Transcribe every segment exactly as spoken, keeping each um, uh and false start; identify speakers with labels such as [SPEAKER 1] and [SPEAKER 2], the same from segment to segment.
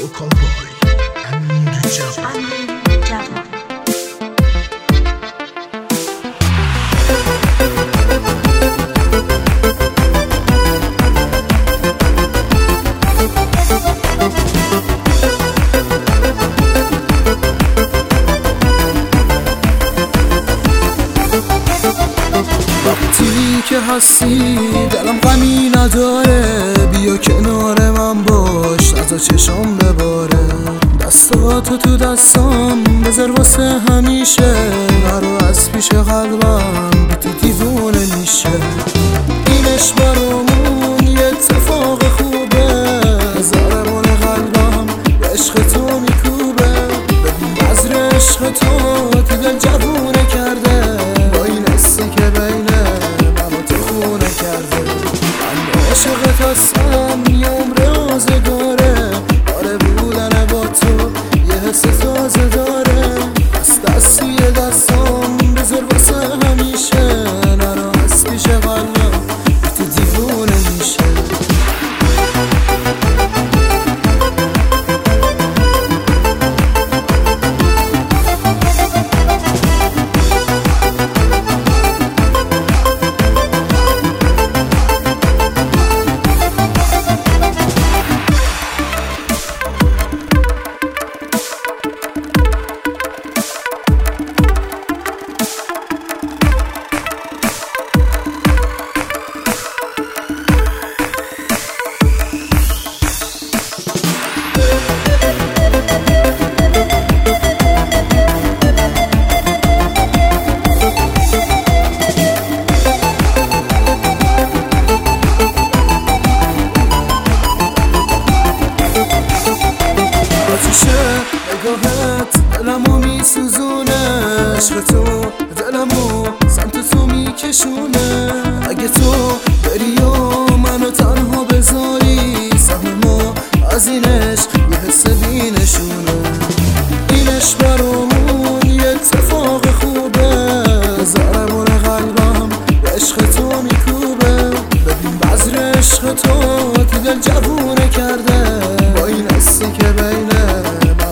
[SPEAKER 1] Vocal boy امیر جوان.
[SPEAKER 2] وقتی که هستی دلم غمی نداره، بیا کنار من باش نزا چشام بباره، دستاتو تو دستام بذار واسه همیشه، نرو از پیش قلبم بی تو دیوونه میشه. اینش برامون یه اتفاق خوبه، بذارمون قلبم به عشق تو میکوبه، ببین بذر عشق تو تو دل جوونه کرده، با این حسی که بین من و تو خونه کرده. من عاشقت هستم یه عمر آزگاره، آره بودن با تو یه حس تازه داره، از دست توی دستام بذار واسه همیشه، نرو از پیش قلبم تو دیوونه میشه. نگاهت دلمو میسوزونه، عشق تو دلمو سمت تو میکشونه، اگه تو بری و منو تنها بذاری، سهم ما از این عشق یه حس بینشونه. اینش برامون یه اتفاق خوبه، بذارمون قلبم به عشق تو میکوبه، ببین بذر عشق تو تو دل جوونه کرده، با این حسی که بینه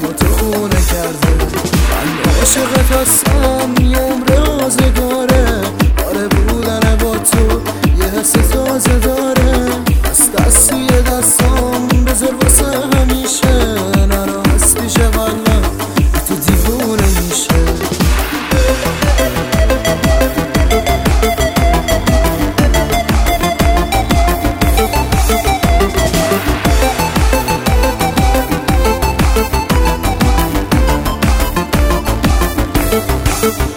[SPEAKER 2] عاشقت هستم یه عمر آزگاره، آره بودن با تو یه حس تازه داره، از دست توی دستام بذار واسه همیشه، نرو از پیش قلبم تو دیوونه میشه. We'll be right back.